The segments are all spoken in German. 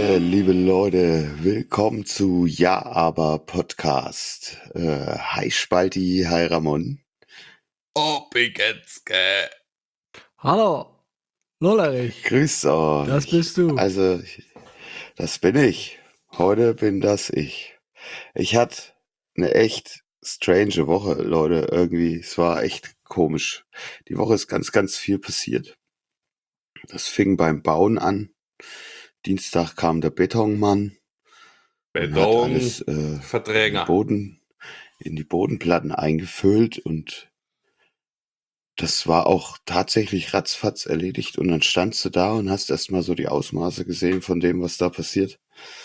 Liebe Leute, willkommen zu Ja, aber Podcast. Hi Spalti, hi Ramon. Opigenske. Hallo, Lollerich. Grüß euch. Das bist du. Also, das bin ich. Heute bin das ich. Ich hatte eine echt strange Woche, Leute, irgendwie. Es war echt komisch. Die Woche ist ganz, ganz viel passiert. Das fing beim Bauen an. Dienstag kam der Betonmann. Und hat alles Verdränger. in die Bodenplatten eingefüllt und das war auch tatsächlich ratzfatz erledigt und dann standst du da und hast erstmal so die Ausmaße gesehen von dem, was da passiert.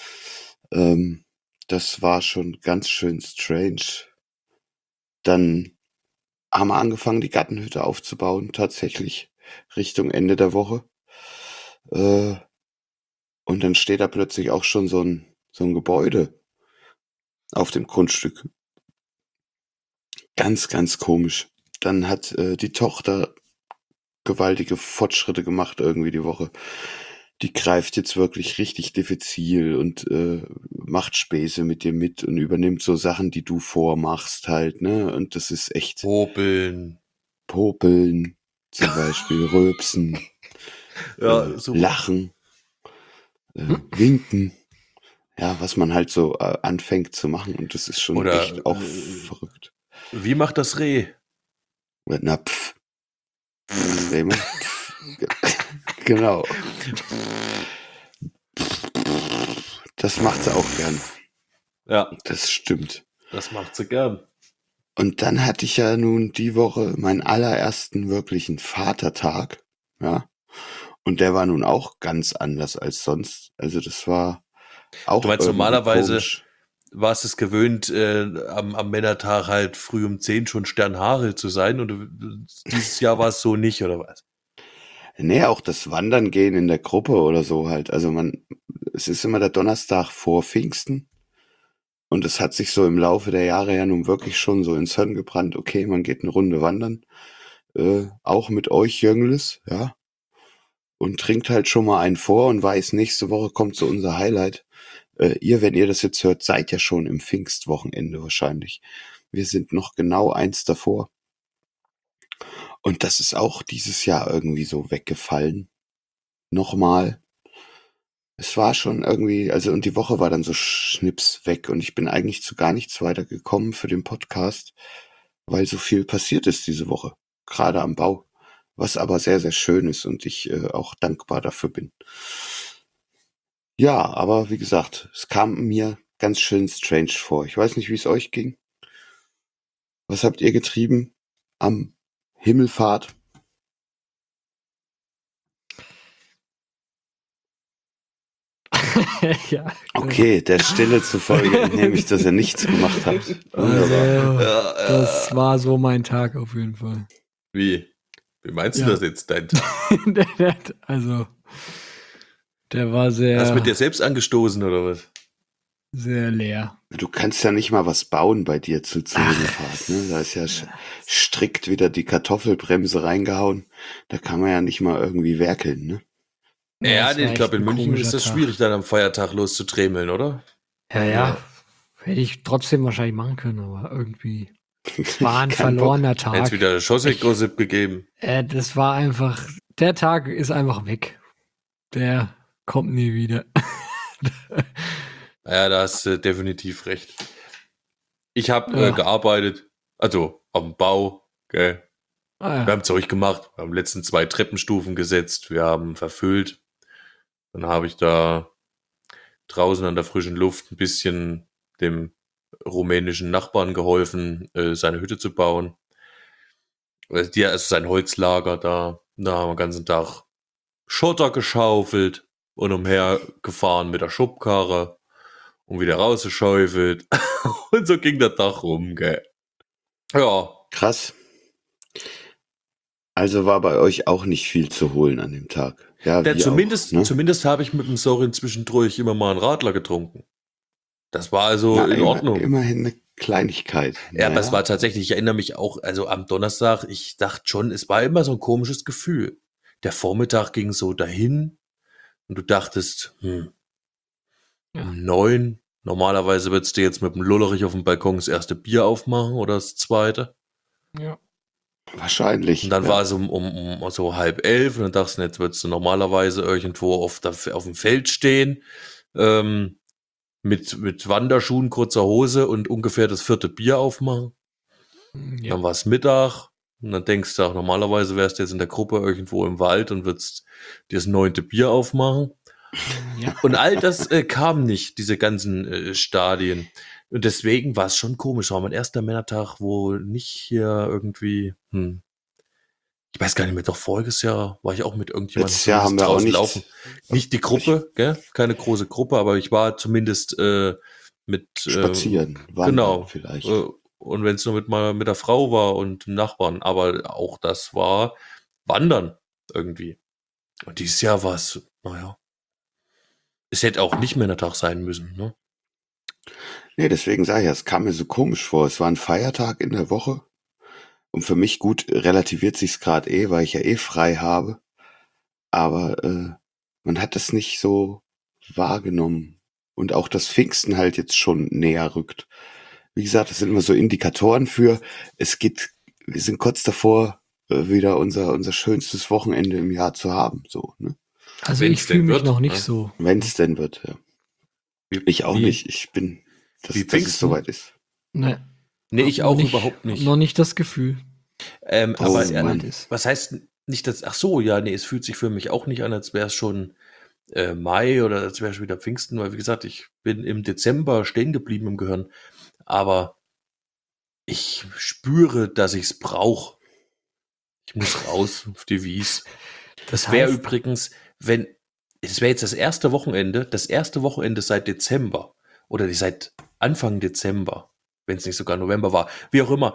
Das war schon ganz schön strange. Dann haben wir angefangen, die Gartenhütte aufzubauen, tatsächlich Richtung Ende der Woche. Und dann steht da plötzlich auch schon so ein Gebäude auf dem Grundstück. Ganz, ganz komisch. Dann hat die Tochter gewaltige Fortschritte gemacht irgendwie die Woche. Die greift jetzt wirklich richtig diffizil und macht Späße mit dir mit und übernimmt so Sachen, die du vormachst halt, ne? Und das ist echt Popeln zum Beispiel, Rülpsen, Ja, super. Lachen, Winken. Ja, was man halt so anfängt zu machen und das ist schon Oder, echt auch verrückt. Wie macht das Reh? Na, pff. Raymond? Genau. Das macht sie auch gern. Ja, Das stimmt. das macht sie gern. Und dann hatte ich ja nun die Woche meinen allerersten wirklichen Vatertag. Ja. Und der war nun auch ganz anders als sonst. Also das war auch Du meinst, irgendwie normalerweise komisch. warst es gewöhnt, am Männertag halt früh um 10 schon Sternhagel zu sein und dieses Jahr war es so nicht, oder was? Nee, auch das Wandern gehen in der Gruppe oder so halt. Also es ist immer der Donnerstag vor Pfingsten. Und es hat sich so im Laufe der Jahre ja nun wirklich schon so ins Hirn gebrannt. Okay, man geht eine Runde wandern. Auch mit euch Jüngles, ja. Und trinkt halt schon mal einen vor und weiß, nächste Woche kommt so unser Highlight. Wenn ihr das jetzt hört, seid ja schon im Pfingstwochenende wahrscheinlich. Wir sind noch genau eins davor. Und das ist auch dieses Jahr irgendwie so weggefallen. Nochmal. Es war schon irgendwie, also und die Woche war dann so schnips weg und ich bin eigentlich zu gar nichts weiter gekommen für den Podcast, weil so viel passiert ist diese Woche, gerade am Bau, was aber sehr, sehr schön ist und ich auch dankbar dafür bin. Ja, aber wie gesagt, es kam mir ganz schön strange vor. Ich weiß nicht, wie es euch ging. Was habt ihr getrieben am Himmelfahrt? Ja, Okay, der Stille zufolge entnehme ich, dass ihr nichts gemacht habt. also, Ja, das war so mein Tag auf jeden Fall. Wie meinst du Ja. das jetzt, dein Tag? Also, der war Hast du mit dir sehr, selbst angestoßen, oder was? sehr leer. Du kannst ja nicht mal was bauen bei dir zur Himmelfahrt, ne? Da ist ja strikt wieder die Kartoffelbremse reingehauen. Da kann man ja nicht mal irgendwie werkeln, ne? Ja, das war ich glaube, echt in ein München ist komischer das Tag. schwierig, dann am Feiertag loszutremeln, oder? Ja. Hätte ich trotzdem wahrscheinlich machen können, aber irgendwie. Es war ein Kein Bock. verlorener Hätte es Tag. wieder Schossek-Gossip gegeben. Das war einfach, der Tag ist einfach weg. Der kommt nie wieder. Ja, da hast du definitiv recht. Ich habe gearbeitet, also auf dem Bau, gell. Ah, Wir haben Zeug gemacht, wir haben letzten 2 Treppenstufen gesetzt, wir haben verfüllt. Dann habe ich da draußen an der frischen Luft ein bisschen dem rumänischen Nachbarn geholfen, seine Hütte zu bauen. Also sein Holzlager da. Da haben wir den ganzen Tag Schotter geschaufelt und umhergefahren mit der Schubkarre und wieder rausgeschaufelt. Und so ging der Tag rum, gell. Ja, Krass. Also war bei euch auch nicht viel zu holen an dem Tag. Ja, wie zumindest, auch, ne? zumindest habe ich mit dem Sorin zwischendurch immer mal einen Radler getrunken. Das war also in Ordnung. Immerhin eine Kleinigkeit. Ja, aber es war tatsächlich, ich erinnere mich auch, also am Donnerstag, ich dachte schon, es war immer so ein komisches Gefühl. Der Vormittag ging so dahin und du dachtest, Ja. um 9. Normalerweise würdest du jetzt mit dem Lullerich auf dem Balkon das erste Bier aufmachen oder das zweite. Ja. Wahrscheinlich. Und dann ja. war es um so 10:30 und dann dachtest du, jetzt würdest du normalerweise irgendwo auf dem Feld stehen, mit Wanderschuhen, kurzer Hose und ungefähr das 4. Bier aufmachen. Ja. Dann war es Mittag und dann denkst du auch, normalerweise wärst du jetzt in der Gruppe irgendwo im Wald und würdest dir das 9. Bier aufmachen. Ja. Und all das kam nicht, diese ganzen Stadien. Und deswegen war es schon komisch. War mein erster Männertag, wo nicht hier irgendwie, ich weiß gar nicht mehr, doch voriges Jahr war ich auch mit irgendjemandem Letztes Jahr haben wir auch draußen nichts. laufen. Nicht die Gruppe, gell? Keine große Gruppe, aber ich war zumindest mit Spazieren, wandern genau. vielleicht. Und wenn es nur mit der Frau war und dem Nachbarn, aber auch das war Wandern irgendwie. Und dieses Jahr war es, naja, es hätte auch nicht Männertag sein müssen, ne? Nee, deswegen sage ich ja, es kam mir so komisch vor. Es war ein Feiertag in der Woche. Und für mich gut relativiert sich's gerade weil ich ja frei habe. Aber man hat das nicht so wahrgenommen. Und auch das Pfingsten halt jetzt schon näher rückt. Wie gesagt, das sind immer so Indikatoren für, wir sind kurz davor, wieder unser schönstes Wochenende im Jahr zu haben. So, ne? Also Wenn's ich fühle denn mich wird, noch nicht ne? so. Wenn es denn wird, ja. Ich auch Wie? nicht. Ich bin, dass Wie es Pfingsten? soweit ist. Ne, Nee, hab ich auch noch überhaupt nicht. Noch nicht das Gefühl, dass Oh, Aber es Mann. weit ist. was heißt nicht, dass, ach so, ja, nee, es fühlt sich für mich auch nicht an, als wäre es schon Mai oder als wäre es schon wieder Pfingsten, weil wie gesagt, ich bin im Dezember stehen geblieben im Gehirn, aber ich spüre, dass ich es brauche. Ich muss raus auf die Wies. Das wäre heißt- übrigens, es wäre jetzt das erste Wochenende seit Dezember oder seit Anfang Dezember, wenn es nicht sogar November war, wie auch immer,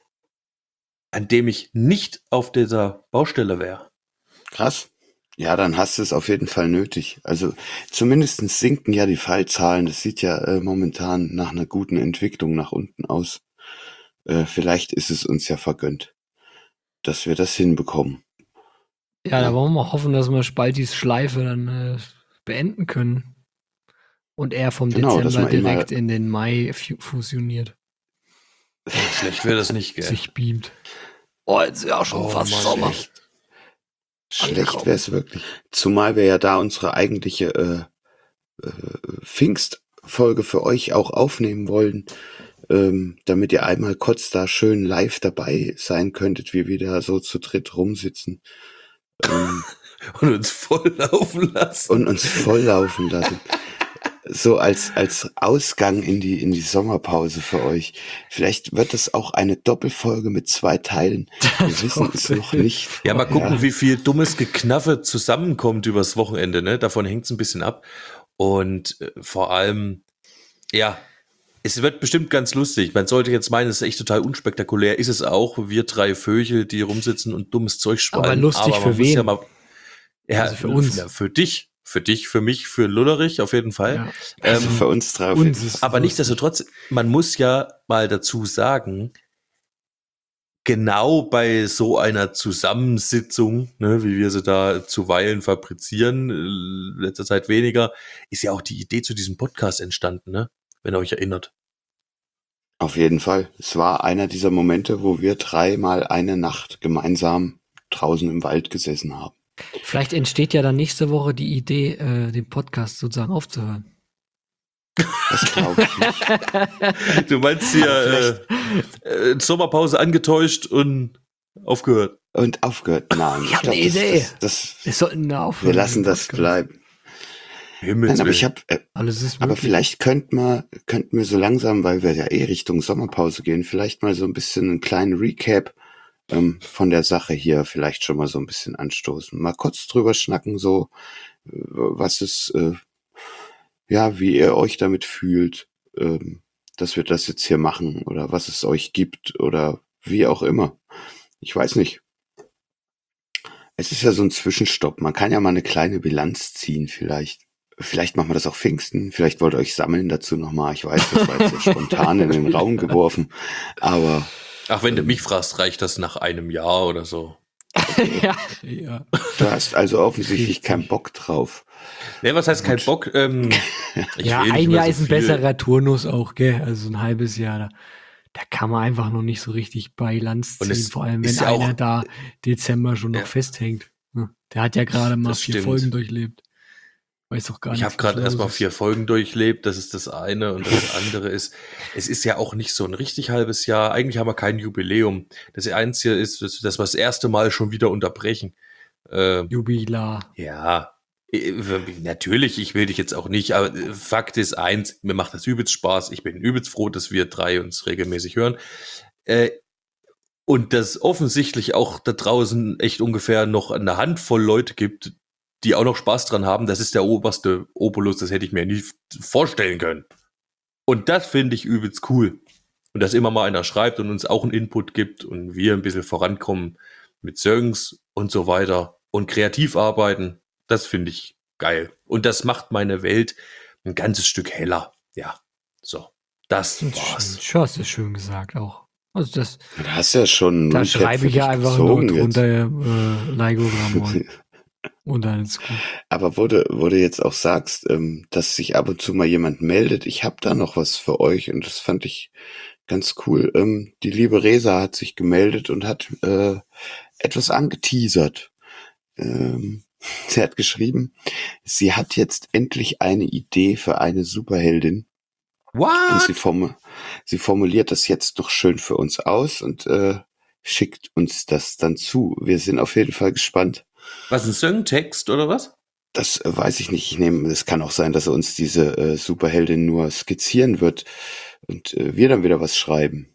an dem ich nicht auf dieser Baustelle wäre. Krass. Ja, dann hast du es auf jeden Fall nötig. Also zumindest sinken ja die Fallzahlen. Das sieht ja momentan nach einer guten Entwicklung nach unten aus. Vielleicht ist es uns ja vergönnt, dass wir das hinbekommen. Ja, Ja. da wollen wir mal hoffen, dass wir Spaltis Schleife dann beenden können. Und er vom Genau, dass Dezember man immer- direkt in den Mai fusioniert. Schlecht wäre das nicht, gell? Sich beamt. Oh, jetzt ist ja auch schon Oh, fast Mann, Sommer. echt. Schlecht wäre es wirklich. Zumal wir ja da unsere eigentliche Pfingstfolge für euch auch aufnehmen wollen, damit ihr einmal kurz da schön live dabei sein könntet, wie wir da so zu dritt rumsitzen Und uns voll laufen lassen. und uns volllaufen lassen. So als Ausgang in die Sommerpause für euch. Vielleicht wird es auch eine Doppelfolge mit 2 Teilen. Wir wissen es noch nicht. Ja, mal gucken, Ja. wie viel dummes Geknaffe zusammenkommt übers Wochenende, ne? Davon hängt es ein bisschen ab. Und vor allem, ja, es wird bestimmt ganz lustig. Man sollte jetzt meinen, es ist echt total unspektakulär. Ist es auch. Wir 3 Vögel, die rumsitzen und dummes Zeug schwallen. Aber lustig man für muss wen? Ja mal, ja, Also für uns. Ja, für dich, für mich, für Lullerich auf jeden Fall. Ja. Also für uns drauf. Uns ist Aber lustig. nichtsdestotrotz, man muss ja mal dazu sagen, genau bei so einer Zusammensitzung, ne, wie wir sie da zuweilen fabrizieren, letzter Zeit weniger, ist ja auch die Idee zu diesem Podcast entstanden, ne? Wenn ihr euch erinnert. Auf jeden Fall. Es war einer dieser Momente, wo wir 3 mal eine Nacht gemeinsam draußen im Wald gesessen haben. Vielleicht entsteht ja dann nächste Woche die Idee, den Podcast sozusagen aufzuhören. Das glaube ich nicht. Du meinst hier Sommerpause angetäuscht und aufgehört. Und aufgehört. Nein, Ich hab glaub, eine Idee. Das, Wir sollten da aufhören. wir lassen mit dem das Podcast. bleiben. Himmels Nein, aber ich Willen. habe Alles ist Aber möglich. vielleicht könnten wir so langsam, weil wir ja Richtung Sommerpause gehen, vielleicht mal so ein bisschen einen kleinen Recap von der Sache hier vielleicht schon mal so ein bisschen anstoßen. Mal kurz drüber schnacken, so was ist, wie ihr euch damit fühlt, dass wir das jetzt hier machen oder was es euch gibt oder wie auch immer. Ich weiß nicht. Es ist ja so ein Zwischenstopp. Man kann ja mal eine kleine Bilanz ziehen vielleicht. Vielleicht machen wir das auch Pfingsten. Vielleicht wollt ihr euch sammeln dazu nochmal. Ich weiß, das war jetzt so spontan in den Raum geworfen. Aber Ach, wenn du mich fragst, reicht das nach einem Jahr oder so. Ja. Du hast also offensichtlich keinen Bock drauf. Ne, was heißt kein Bock? Ich Ja, will nicht ein mehr Jahr so ist ein viel. besserer Turnus auch, gell? Also ein halbes Jahr, da kann man einfach noch nicht so richtig Bilanz Und ziehen, es vor allem wenn ist ja auch, einer da Dezember schon noch ja, festhängt. Ne? Der hat ja gerade mal das 4 Folgen stimmt. durchlebt. Weiß doch gar Ich habe nichts, was gerade los erstmal ist. 4 Folgen durchlebt, das ist das eine. Und das andere ist, es ist ja auch nicht so ein richtig halbes Jahr. Eigentlich haben wir kein Jubiläum. Das Einzige ist, dass wir das erste Mal schon wieder unterbrechen. Äh, Jubilar. ja, natürlich, ich will dich jetzt auch nicht, aber Fakt ist eins, mir macht das übelst Spaß. Ich bin übelst froh, dass wir 3 uns regelmäßig hören. Äh, Und dass offensichtlich auch da draußen echt ungefähr noch eine Handvoll Leute gibt, die auch noch Spaß dran haben, das ist der oberste Obolus, das hätte ich mir nie vorstellen können. Und das finde ich übelst cool. Und dass immer mal einer schreibt und uns auch einen Input gibt und wir ein bisschen vorankommen mit Songs und so weiter und kreativ arbeiten, das finde ich geil. Und das macht meine Welt ein ganzes Stück heller. Ja, so, das war's. Schön, hast du schön gesagt auch. Also das, Du hast ja schon da Recap schreibe für ich ja dich einfach nur gezogen jetzt. drunter Laigo Ramon. Und dann ist gut. Aber wo du jetzt auch sagst, dass sich ab und zu mal jemand meldet, ich habe da noch was für euch und das fand ich ganz cool. Die liebe Resa hat sich gemeldet und hat etwas angeteasert. Sie hat geschrieben, sie hat jetzt endlich eine Idee für eine Superheldin. Und What? sie formuliert das jetzt noch schön für uns aus und schickt uns das dann zu. Wir sind auf jeden Fall gespannt. Was, ein Songtext oder was? Das weiß ich nicht. Es kann auch sein, dass er uns diese Superheldin nur skizzieren wird und wir dann wieder was schreiben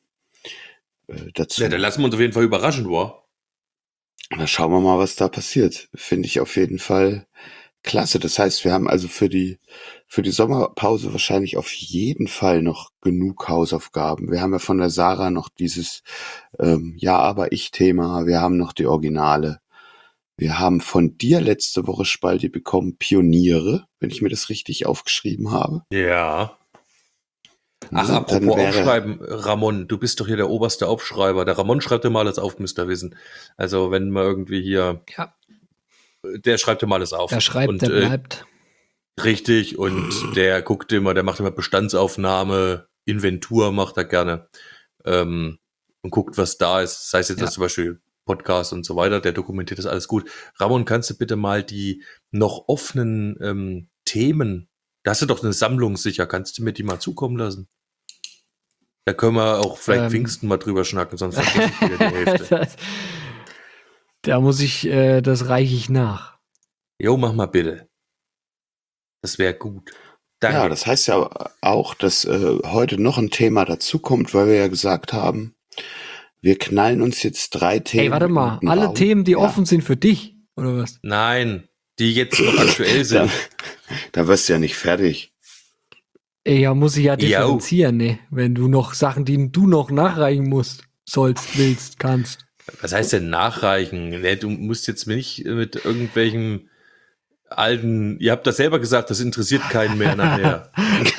dazu. Ja, dann lassen wir uns auf jeden Fall überraschen, wow. Dann schauen wir mal, was da passiert. Finde ich auf jeden Fall klasse. Das heißt, wir haben also für die Sommerpause wahrscheinlich auf jeden Fall noch genug Hausaufgaben. Wir haben ja von der Sarah noch dieses Ja, aber ich-Thema. Wir haben noch die Originale. Wir haben von dir letzte Woche, Spalti, bekommen Pioniere, wenn ich mir das richtig aufgeschrieben habe. Ja. Ach, Ne, dann apropos wäre, Aufschreiben, Ramon, du bist doch hier der oberste Aufschreiber. Der Ramon schreibt dir mal alles auf, müsst ihr wissen. Also, wenn man irgendwie hier, Ja, der schreibt dir mal alles auf. der schreibt, Und der bleibt. richtig, und der guckt immer, der macht immer Bestandsaufnahme, Inventur macht er gerne. Und guckt, was da ist. Sei es jetzt Ja. zum Beispiel Podcast und so weiter, der dokumentiert das alles gut. Ramon, kannst du bitte mal die noch offenen Themen, da hast du doch eine Sammlung sicher, kannst du mir die mal zukommen lassen? Da können wir auch vielleicht Pfingsten mal drüber schnacken, sonst vergesse ich wieder die Hälfte. Da muss ich, das reiche ich nach. Jo, mach mal bitte. Das wäre gut. Danke. ja, das heißt ja auch, dass heute noch ein Thema dazukommt, weil wir ja gesagt haben, wir knallen uns jetzt 3 Themen. Ey, warte mal, in den alle Raum. Themen, die Ja, offen sind für dich, oder was? Nein, die jetzt noch aktuell sind. da wirst du ja nicht fertig. Ey, ja, muss ich ja Jo. differenzieren, ne? Wenn du noch Sachen, die du noch nachreichen musst, sollst, willst, kannst. Was heißt denn nachreichen? Nee, du musst jetzt nicht mit irgendwelchen alten, ihr habt das selber gesagt, das interessiert keinen mehr nachher.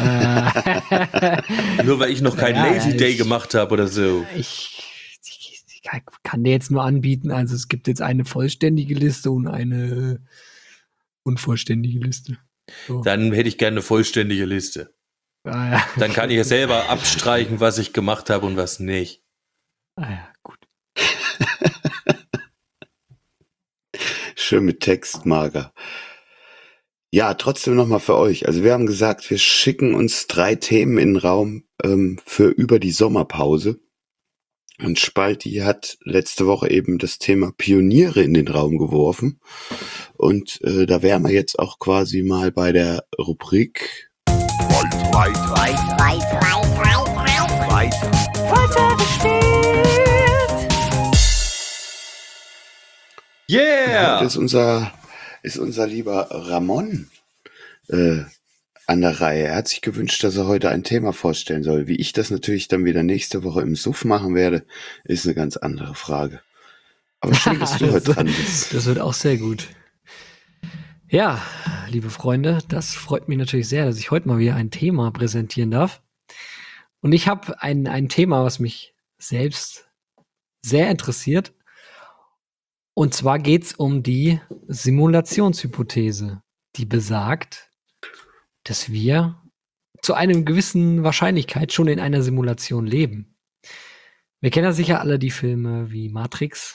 Nur weil ich noch keinen Ja, Lazy Day ich- gemacht habe oder so. Ich kann dir jetzt nur anbieten, also es gibt jetzt eine vollständige Liste und eine unvollständige Liste. So. Dann hätte ich gerne eine vollständige Liste. Ja. Dann kann ich ja selber abstreichen, was ich gemacht habe und was nicht. Ja, gut. Schön mit Textmarker. Ja, trotzdem nochmal für euch. Also wir haben gesagt, wir schicken uns 3 Themen in den Raum für über die Sommerpause. Und Spalti hat letzte Woche eben das Thema Pioniere in den Raum geworfen. Und da wären wir jetzt auch quasi mal bei der Rubrik Yeah! Heute ist unser lieber Ramon an der Reihe. Er hat sich gewünscht, dass er heute ein Thema vorstellen soll. Wie ich das natürlich dann wieder nächste Woche im Suff machen werde, ist eine ganz andere Frage. Aber schön, dass du heute dran bist. Das wird auch sehr gut. Ja, liebe Freunde, das freut mich natürlich sehr, dass ich heute mal wieder ein Thema präsentieren darf. Und ich habe ein Thema, was mich selbst sehr interessiert. Und zwar geht es um die Simulationshypothese, die besagt, dass wir zu einer gewissen Wahrscheinlichkeit schon in einer Simulation leben. Wir kennen ja sicher alle die Filme wie Matrix,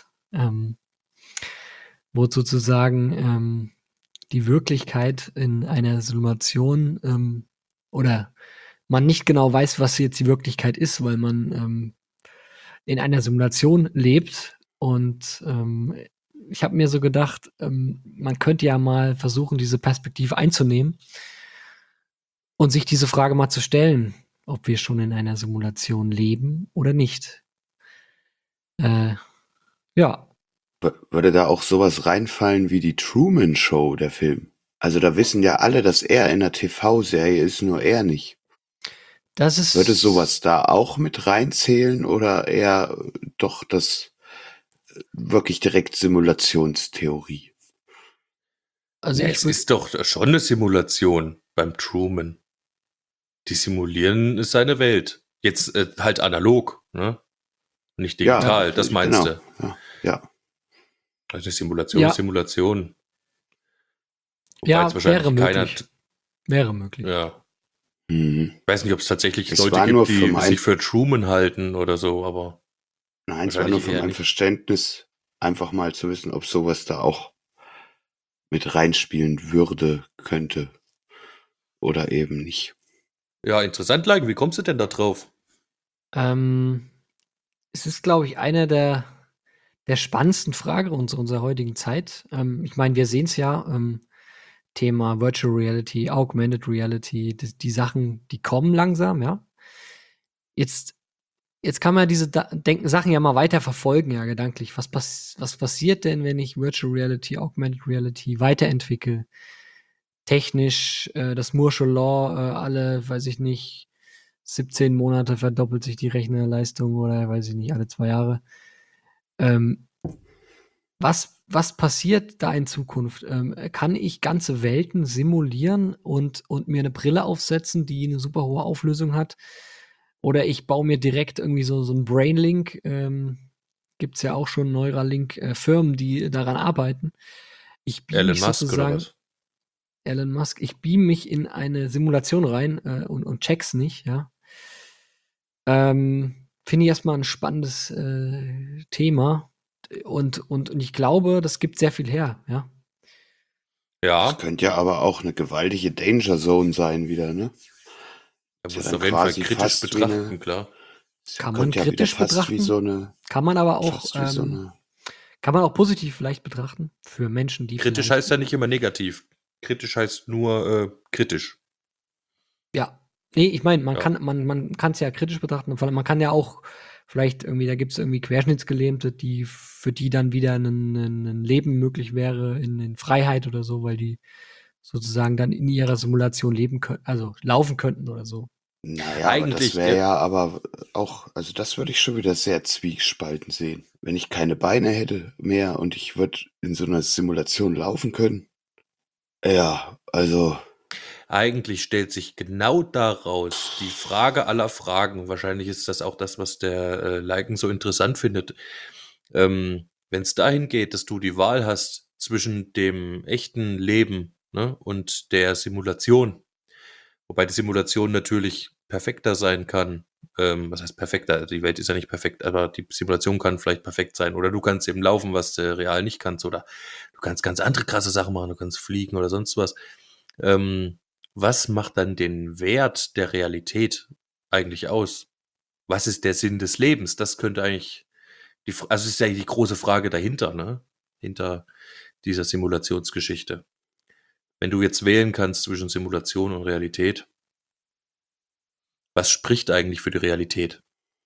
wo sozusagen die Wirklichkeit in einer Simulation oder man nicht genau weiß, was jetzt die Wirklichkeit ist, weil man in einer Simulation lebt. Und ich habe mir so gedacht, man könnte ja mal versuchen, diese Perspektive einzunehmen und sich diese Frage mal zu stellen, ob wir schon in einer Simulation leben oder nicht. Ja, Würde da auch sowas reinfallen wie die Truman Show, der Film? Also da wissen ja alle, dass er in einer TV-Serie ist, nur er nicht. das ist. Würde sowas da auch mit reinzählen oder eher doch das wirklich direkt Simulationstheorie? Also Ja, ich es würd, ist doch schon eine Simulation beim Truman. Die simulieren seine Welt. Jetzt halt analog, ne? Nicht Ja, digital, das meinst genau. du. Ja. Also eine Simulation Ja. ist Simulation. Wobei ja, jetzt wahrscheinlich wäre keiner. möglich. Wäre möglich. Ja. Mhm. Ich weiß nicht, ob es tatsächlich Es Leute war nur gibt, für die mein- sich für Truman halten oder so, aber Nein, es war nur wahrscheinlich für eher mein nicht. Verständnis, einfach mal zu wissen, ob sowas da auch mit reinspielen würde, könnte oder eben nicht. Ja, interessant, Lagen. Wie kommst du denn da drauf? Es ist, glaube ich, eine der spannendsten Fragen unserer heutigen Zeit. Ich meine, wir sehen es ja, Thema Virtual Reality, Augmented Reality, die Sachen, die kommen langsam, ja. Jetzt kann man diese Sachen ja mal weiter verfolgen, ja, gedanklich. Was passiert denn, wenn ich Virtual Reality, Augmented Reality weiterentwickle? Technisch, das Moore'sche Law, alle, weiß ich nicht, 17 Monate verdoppelt sich die Rechnerleistung oder, weiß ich nicht, alle 2 Jahre. Was passiert da in Zukunft? Kann ich ganze Welten simulieren und mir eine Brille aufsetzen, die eine super hohe Auflösung hat? Oder ich baue mir direkt irgendwie so 'n Brainlink, gibt's ja auch schon Neuralink, Firmen, die daran arbeiten. Ich beame Elon mich Musk oder sozusagen was? Elon Musk, ich beame mich in eine Simulation rein, und check's nicht, ja. Finde ich erst mal 'n spannendes, Thema und ich glaube, das gibt sehr viel her, ja. Das Ja, könnte ja aber auch eine gewaltige Danger Zone sein wieder, ne? er Ist ja muss es dann auf jeden Fall quasi kritisch fast wie betrachten, eine, klar. Kann man könnte ja wieder kritisch fast wie betrachten, so eine, kann man aber auch, fast wie so eine, kann man auch positiv vielleicht betrachten für Menschen, die Kritisch vielleicht heißt ja nicht immer negativ. Kritisch heißt nur kritisch. ja. Ne, ich meine, Ja. man kann's ja kritisch betrachten, vor allem man kann ja auch vielleicht irgendwie da gibt's irgendwie Querschnittsgelähmte, die für die dann wieder 'nen Leben möglich wäre in Freiheit oder so, weil die sozusagen dann in ihrer Simulation leben also laufen könnten oder so. naja, aber das Eigentlich, wäre ja aber auch, also das würde ich schon wieder sehr zwiegespalten sehen. Wenn ich keine Beine hätte mehr und ich würde in so einer Simulation laufen können. Ja, also, eigentlich stellt sich genau daraus die Frage aller Fragen. Wahrscheinlich ist das auch das, was der Liken so interessant findet. Wenn es dahin geht, dass du die Wahl hast zwischen dem echten Leben, ne, und der Simulation, wobei die Simulation natürlich perfekter sein kann. Was heißt perfekter? Die Welt ist ja nicht perfekt, aber die Simulation kann vielleicht perfekt sein. Oder du kannst eben laufen, was du real nicht kannst. Oder du kannst ganz andere krasse Sachen machen. Du kannst fliegen oder sonst was. Was macht dann den Wert der Realität eigentlich aus? Was ist der Sinn des Lebens? Das könnte eigentlich also ist ja die große Frage dahinter, ne? Hinter dieser Simulationsgeschichte. Wenn du jetzt wählen kannst zwischen Simulation und Realität, was spricht eigentlich für die Realität?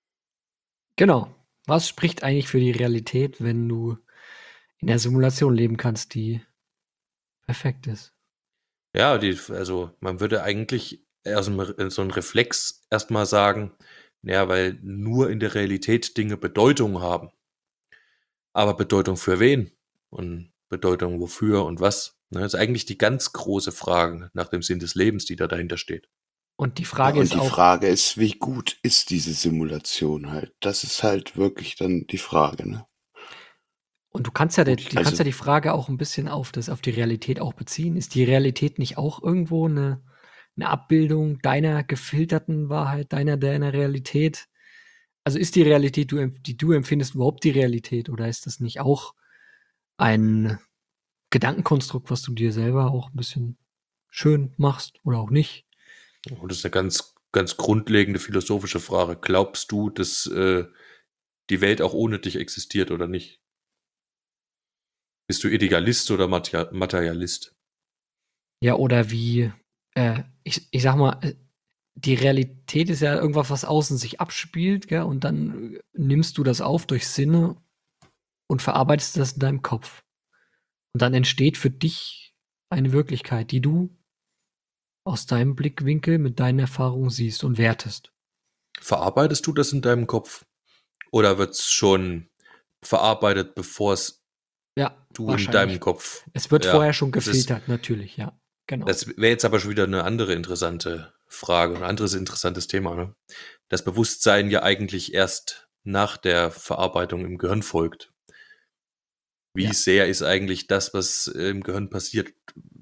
Genau. Was spricht eigentlich für die Realität, wenn du in der Simulation leben kannst, die perfekt ist? Ja, also man würde eigentlich so 'n Reflex erstmal sagen, ja, weil nur in der Realität Dinge Bedeutung haben. Aber Bedeutung für wen? Und Bedeutung wofür und was? Ne, ist eigentlich die ganz große Frage nach dem Sinn des Lebens, die da dahinter steht. Und die ja, Frage und ist die auch, Frage ist, wie gut ist diese Simulation halt? Das ist halt wirklich dann die Frage, ne? Und du kannst ja Gut, du kannst ja die Frage auch ein bisschen auf die Realität auch beziehen. Ist die Realität nicht auch irgendwo eine Abbildung deiner gefilterten Wahrheit, deiner Realität? Also ist die Realität, die du empfindest, überhaupt die Realität oder ist das nicht auch ein Gedankenkonstrukt, was du dir selber auch ein bisschen schön machst oder auch nicht? Und das ist eine ganz, ganz grundlegende philosophische Frage. Glaubst du, dass die Welt auch ohne dich existiert oder nicht? Bist du Idealist oder Materialist? Ja, oder wie, ich sag mal, die Realität ist ja irgendwas, was außen sich abspielt, gell? Und dann nimmst du das auf durch Sinne und verarbeitest das in deinem Kopf. Und dann entsteht für dich eine Wirklichkeit, die du aus deinem Blickwinkel mit deinen Erfahrungen siehst und wertest. Verarbeitest du das in deinem Kopf? Oder wird es schon verarbeitet, bevor es Ja, du in wahrscheinlich. deinem Kopf? Es wird Ja, vorher schon das ist, gefiltert, natürlich, ja. Genau. das wäre jetzt aber schon wieder eine andere interessante Frage, ein anderes interessantes Thema. Ne? Das Bewusstsein ja eigentlich erst nach der Verarbeitung im Gehirn folgt. Wie Ja. sehr ist eigentlich das, was im Gehirn passiert,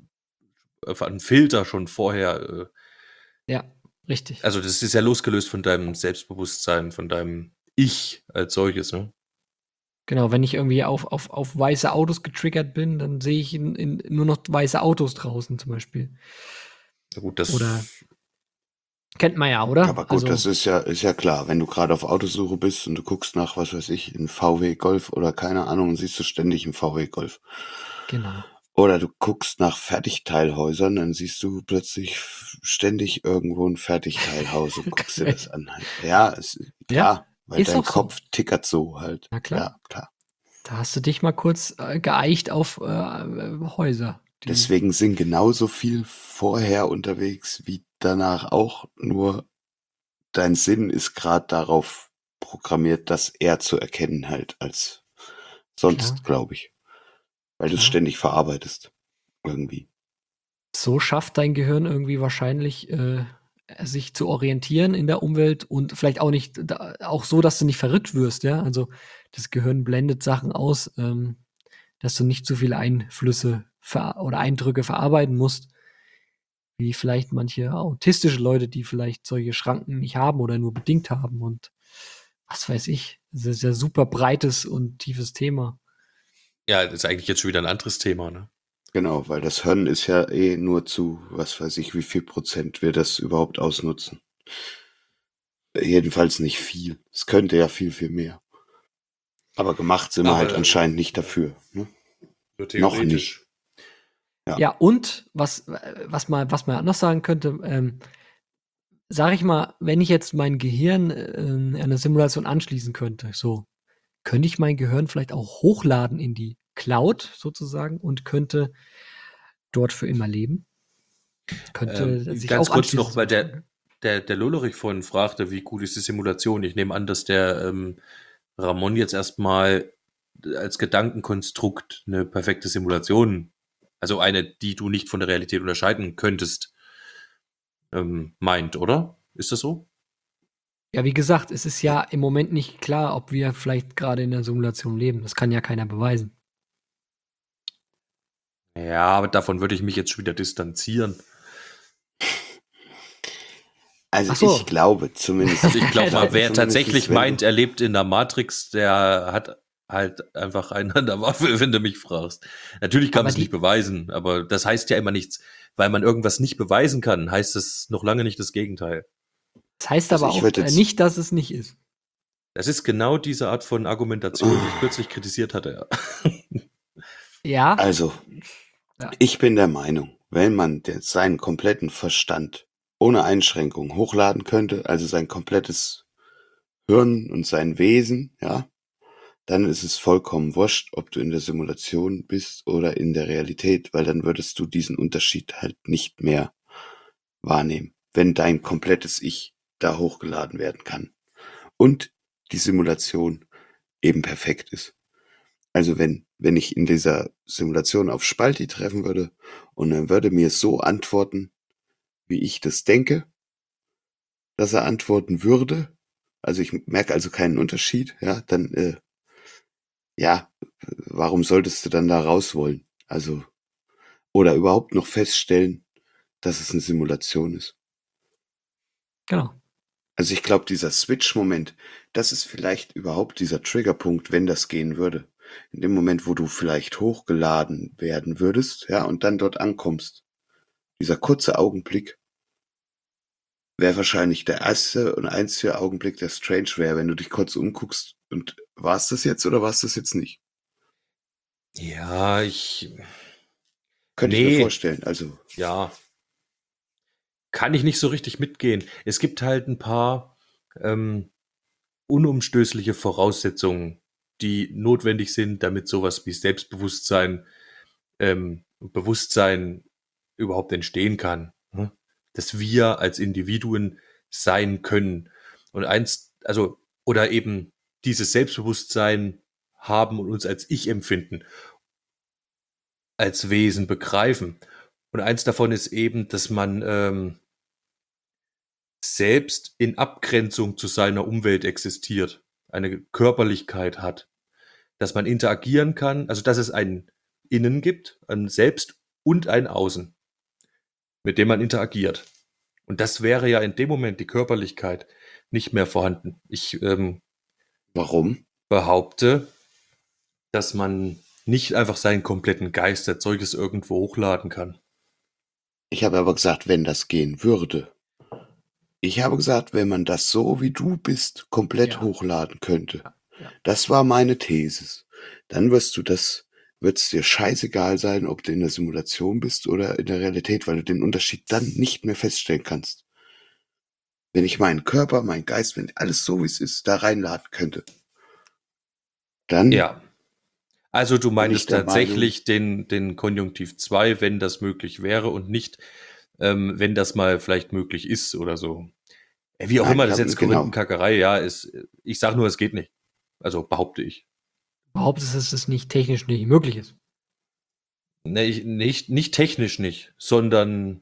ein Filter schon vorher? Ja, richtig. Also das ist ja losgelöst von deinem Selbstbewusstsein, von deinem Ich als solches. Ne? Genau, wenn ich irgendwie auf weiße Autos getriggert bin, dann sehe ich nur noch weiße Autos draußen zum Beispiel. Na gut, das Oder kennt man ja, oder? aber gut, Also, das ist ja klar, wenn du gerade auf Autosuche bist und du guckst nach, was weiß ich, in VW Golf oder keine Ahnung, und siehst du ständig einen VW Golf. genau. Oder du guckst nach Fertigteilhäusern, dann siehst du plötzlich ständig irgendwo ein Fertigteilhaus und guckst dir das an. Ja, klar, weil ist dein auch so. Kopf tickert so halt. Na klar. Ja, klar. Da hast du dich mal kurz geeicht auf Häuser. Deswegen sind genauso viel vorher unterwegs wie danach auch, nur dein Sinn ist gerade darauf programmiert, das eher zu erkennen halt als sonst, glaube ich. Weil du es Klar. ständig verarbeitest. Irgendwie. So schafft dein Gehirn irgendwie wahrscheinlich, sich zu orientieren in der Umwelt und vielleicht auch nicht, auch so, dass du nicht verrückt wirst, ja. Also das Gehirn blendet Sachen aus, dass du nicht zu viele Einflüsse oder Eindrücke verarbeiten musst, wie vielleicht manche autistische Leute, die vielleicht solche Schranken nicht haben oder nur bedingt haben und was weiß ich. Das ist ja super breites und tiefes Thema. ja, das ist eigentlich jetzt schon wieder ein anderes Thema. Ne? Genau, weil das Hirn ist ja eh nur zu, was weiß ich, wie viel Prozent wir das überhaupt ausnutzen. Jedenfalls nicht viel. Es könnte ja viel, viel mehr. Aber gemacht sind wir halt anscheinend nicht dafür. Ne? So Noch nicht. Ja, und was man anders sagen könnte, sage ich mal, wenn ich jetzt mein Gehirn einer Simulation anschließen könnte, so, könnte ich mein Gehirn vielleicht auch hochladen in die Cloud sozusagen und könnte dort für immer leben? Könnte sich Ganz auch kurz noch, anschließen. weil der Lollerich vorhin fragte, wie gut ist die Simulation? Ich nehme an, dass der Ramon jetzt erstmal als Gedankenkonstrukt eine perfekte Simulation, also eine, die du nicht von der Realität unterscheiden könntest, meint, oder? Ist das so? Ja, wie gesagt, es ist ja im Moment nicht klar, ob wir vielleicht gerade in der Simulation leben. Das kann ja keiner beweisen. Ja, aber davon würde ich mich jetzt schon wieder distanzieren. Also Ach so. ich glaube zumindest. Also ich glaube mal, wer zumindest, tatsächlich wenn meint, er lebt in der Matrix, der hat halt einfach einen an der Waffe, wenn du mich fragst. Natürlich kann Aber man es nicht beweisen, aber das heißt ja immer nichts. Weil man irgendwas nicht beweisen kann, heißt es noch lange nicht das Gegenteil. Das heißt Also aber ich auch würde jetzt- nicht, dass es nicht ist. Das ist genau diese Art von Argumentation, die ich kürzlich kritisiert hatte. Ja, Also, Ja. ich bin der Meinung, wenn man seinen kompletten Verstand ohne Einschränkung hochladen könnte, also sein komplettes Hirn und sein Wesen, ja, dann ist es vollkommen wurscht, ob du in der Simulation bist oder in der Realität, weil dann würdest du diesen Unterschied halt nicht mehr wahrnehmen, wenn dein komplettes Ich da hochgeladen werden kann und die Simulation eben perfekt ist. Also wenn ich in dieser Simulation auf Spalti treffen würde und er würde mir so antworten, wie ich das denke, dass er antworten würde, also ich merke also keinen Unterschied, ja, dann ja, warum solltest du dann da raus wollen? Also, oder überhaupt noch feststellen, dass es eine Simulation ist. Genau. Also ich glaube, dieser Switch-Moment, das ist vielleicht überhaupt dieser Triggerpunkt, wenn das gehen würde. In dem Moment, wo du vielleicht hochgeladen werden würdest, ja, und dann dort ankommst. Dieser kurze Augenblick wäre wahrscheinlich der erste und einzige Augenblick, der strange wäre, wenn du dich kurz umguckst und war es das jetzt oder war es das jetzt nicht? Ja, Könnte ich mir nee, vorstellen. Also, ja, kann ich nicht so richtig mitgehen. Es gibt halt ein paar unumstößliche Voraussetzungen, die notwendig sind, damit sowas wie Selbstbewusstsein, Bewusstsein überhaupt entstehen kann. Ne? Dass wir als Individuen sein können. Und also, oder eben dieses Selbstbewusstsein haben und uns als Ich empfinden, als Wesen begreifen. Und eins davon ist eben, dass man selbst in Abgrenzung zu seiner Umwelt existiert, eine Körperlichkeit hat, dass man interagieren kann, also dass es ein Innen gibt, ein Selbst und ein Außen, mit dem man interagiert. Und das wäre ja in dem Moment die Körperlichkeit nicht mehr vorhanden. Ich warum? behaupte, dass man nicht einfach seinen kompletten Geist als solches irgendwo hochladen kann. Ich habe aber gesagt, wenn das gehen würde. Ich habe gesagt, wenn man das so wie du bist komplett Ja. hochladen könnte. Ja. Das war meine These. Dann wird es dir scheißegal sein, ob du in der Simulation bist oder in der Realität, weil du den Unterschied dann nicht mehr feststellen kannst. Wenn ich meinen Körper, meinen Geist, wenn alles so wie es ist, da reinladen könnte, dann Ja. Also du bin ich meintest der Meinung, tatsächlich den Konjunktiv 2, wenn das möglich wäre und nicht, wenn das mal vielleicht möglich ist oder so. Wie auch nein, immer, ich das ist habe jetzt genau. Korinthenkackerei, ja, ich sag nur, es geht nicht. Also behaupte ich. Behauptest, dass es nicht technisch nicht möglich ist. Nee, nicht technisch nicht, sondern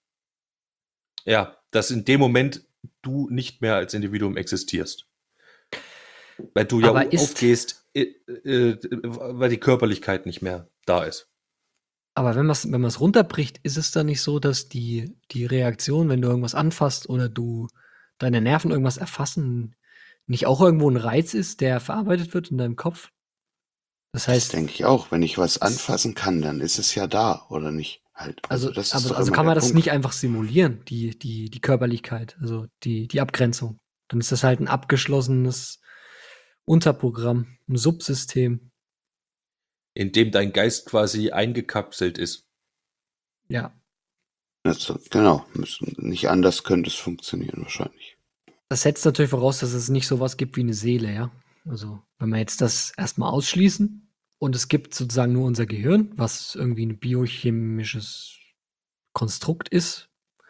ja, dass in dem Moment du nicht mehr als Individuum existierst. Weil du ja Aber aufgehst, weil die Körperlichkeit nicht mehr da ist. aber wenn man es runterbricht, ist es dann nicht so, dass die Reaktion, wenn du irgendwas anfasst oder deine Nerven irgendwas erfassen, nicht auch irgendwo ein Reiz ist, der verarbeitet wird in deinem Kopf? Das Das heißt, denke ich auch. Wenn ich was anfassen kann, dann ist es ja da, oder nicht? Halt. Also das ist doch also immer kann der man das Punkt. nicht einfach simulieren, die Körperlichkeit, also die Abgrenzung. Dann ist das halt ein abgeschlossenes Unterprogramm, ein Subsystem. In dem dein Geist quasi eingekapselt ist. Ja. Also, genau. Nicht anders könnte es funktionieren, wahrscheinlich. Das setzt natürlich voraus, dass es nicht so was gibt wie eine Seele, ja. Also, wenn wir jetzt das erstmal ausschließen und es gibt sozusagen nur unser Gehirn, was irgendwie ein biochemisches Konstrukt ist,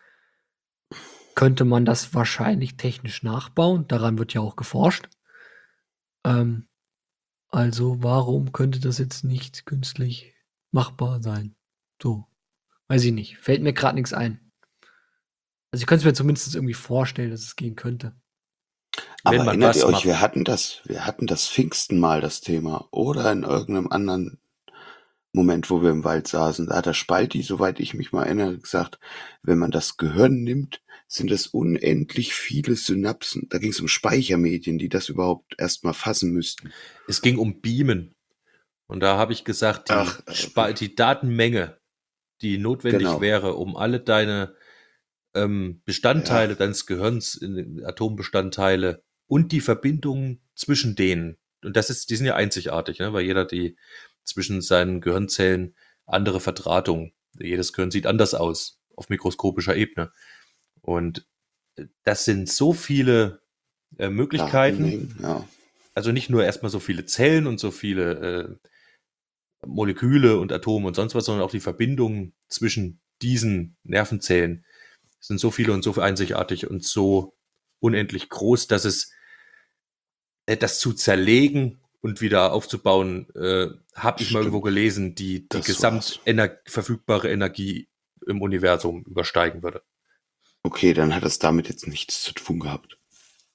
könnte man das wahrscheinlich technisch nachbauen. Daran wird ja auch geforscht. Also, warum könnte das jetzt nicht künstlich machbar sein? So, weiß ich nicht. Fällt mir gerade nichts ein. Also, ich könnte es mir zumindest irgendwie vorstellen, dass es gehen könnte. Aber Wenn man erinnert ihr was euch, macht. wir hatten das Pfingsten mal, das Thema, oder in irgendeinem anderen Moment, wo wir im Wald saßen. Da hat der Spalti, soweit ich mich mal erinnere, gesagt, wenn man das Gehirn nimmt, sind es unendlich viele Synapsen. Da ging es um Speichermedien, die das überhaupt erstmal fassen müssten. Es ging um Beamen. Und da habe ich gesagt, die Datenmenge, die notwendig Genau. wäre, um alle deine Bestandteile Ja. deines Gehirns, Atombestandteile und die Verbindungen zwischen denen. Und die sind ja einzigartig, ne? Weil jeder die zwischen seinen Gehirnzellen andere Verdrahtung. Jedes Gehirn sieht anders aus auf mikroskopischer Ebene. Und das sind so viele Möglichkeiten. Datenmengen, ja. Also nicht nur erstmal so viele Zellen und so viele Moleküle und Atome und sonst was, sondern auch die Verbindungen zwischen diesen Nervenzellen sind so viele und so einzigartig und so unendlich groß, dass es das zu zerlegen und wieder aufzubauen, habe ich mal irgendwo gelesen, die verfügbare Energie im Universum übersteigen würde. Okay, dann hat das damit jetzt nichts zu tun gehabt.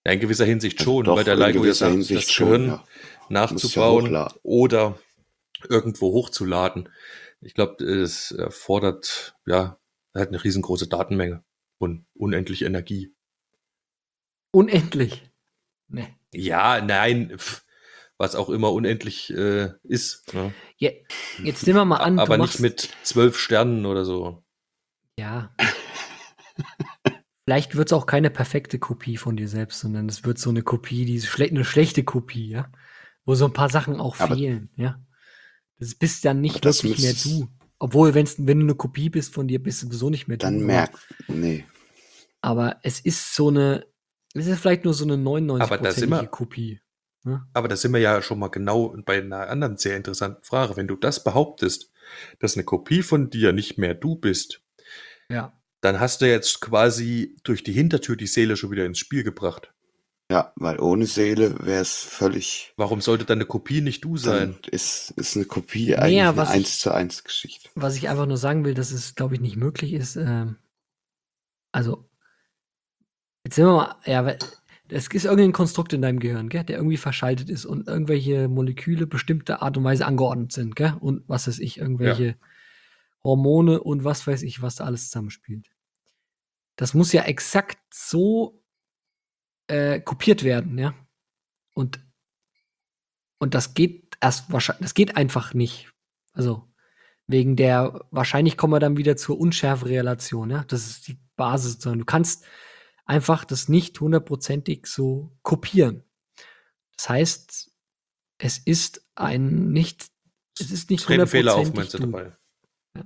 Ja, in gewisser Hinsicht Also schon, doch, weil der in Lego ja gewisser sagt, Hinsicht das schon, Gehirn ja. Muss ja nachzubauen hochladen. oder irgendwo hochzuladen. Ich glaube, es erfordert halt eine riesengroße Datenmenge und unendlich Energie. Unendlich. Ne. Ja, nein, was auch immer unendlich ist. Ne? Jetzt nehmen wir mal an, du Aber nicht machst. mit 12 Sternen oder so. Ja. Vielleicht wird es auch keine perfekte Kopie von dir selbst, sondern es wird so eine Kopie, eine schlechte Kopie, ja. Wo so ein paar Sachen auch Aber, fehlen, ja. Das bist dann aber nicht das wirklich mehr müsste du. Obwohl, wenn du eine Kopie bist von dir, bist du sowieso nicht mehr dann du. nee. Aber es ist vielleicht nur so eine Aber da sind 99%ige wir, Kopie. Ne? aber da sind wir ja schon mal genau bei einer anderen sehr interessanten Frage. Wenn du das behauptest, dass eine Kopie von dir nicht mehr du bist, Ja. dann hast du jetzt quasi durch die Hintertür die Seele schon wieder ins Spiel gebracht. Ja, weil ohne Seele wäre es völlig, Warum sollte dann eine Kopie nicht du dann sein? ist eine Kopie Nee, eigentlich ja, eine was 1:1 Geschichte. ich einfach nur sagen will, dass es, glaube ich, nicht möglich ist. Also, jetzt sind wir mal, ja, es ist irgendein Konstrukt in deinem Gehirn, gell, der irgendwie verschaltet ist und irgendwelche Moleküle bestimmte Art und Weise angeordnet sind, gell? Und was weiß ich, irgendwelche Hormone und was weiß ich, was da alles zusammenspielt. Das muss ja exakt so kopiert werden, ja. Und das geht das geht einfach nicht. Also, wahrscheinlich kommen wir dann wieder zur Unschärferelation, ja. Das ist die Basis sozusagen. Du kannst einfach das nicht hundertprozentig so kopieren. Das heißt, es ist nicht Es treten Fehler auf, meinst hundertprozentig du du. dabei? Ja.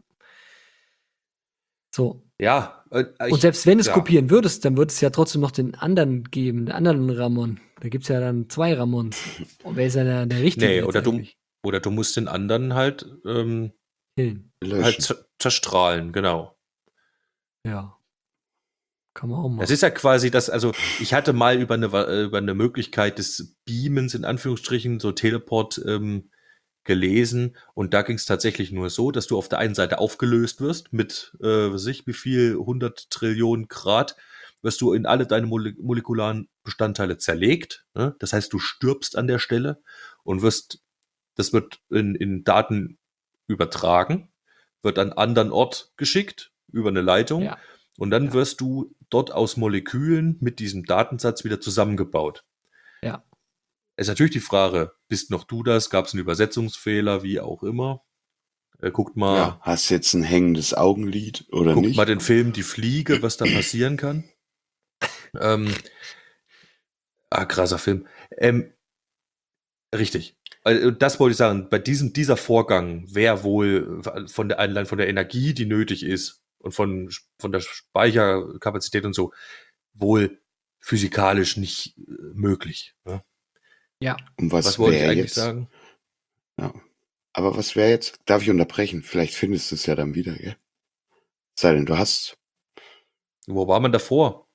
So. Ja, Und selbst wenn du es kopieren würdest, dann würde es ja trotzdem noch den anderen geben, den anderen Ramon. Da gibt es ja dann 2 Ramons. Und wer ist ja der richtige Nee, jetzt eigentlich? oder du musst den anderen halt Killen. Löschen. zerstrahlen, genau. Ja. Kann man auch machen. Es ist ja quasi das, also ich hatte mal über eine Möglichkeit des Beamens in Anführungsstrichen, so Teleport gelesen und da ging es tatsächlich nur so, dass du auf der einen Seite aufgelöst wirst mit, was weiß ich, wie viel, 100 Trillionen Grad, wirst du in alle deine molekularen Bestandteile zerlegt. Ne? Das heißt, du stirbst an der Stelle und das wird in Daten übertragen, wird an einen anderen Ort geschickt über eine Leitung Ja. und dann Ja. wirst du dort aus Molekülen mit diesem Datensatz wieder zusammengebaut. Ja. Es ist natürlich die Frage, bist noch du das? Gab es einen Übersetzungsfehler, wie auch immer? Guckt mal, Ja, hast jetzt ein hängendes Augenlid oder guckt nicht? mal den Film Die Fliege, was da passieren kann. Krasser Film. Richtig. Das wollte ich sagen. Bei dieser Vorgang wäre wohl allein von der Energie, die nötig ist und von der Speicherkapazität und so, wohl physikalisch nicht möglich. Ne? Ja. Und Was wollte ich wäre eigentlich jetzt? sagen? Ja. Aber was wäre jetzt? Darf ich unterbrechen? Vielleicht findest du es ja dann wieder, gell? Sei denn, du hast. Wo war man davor?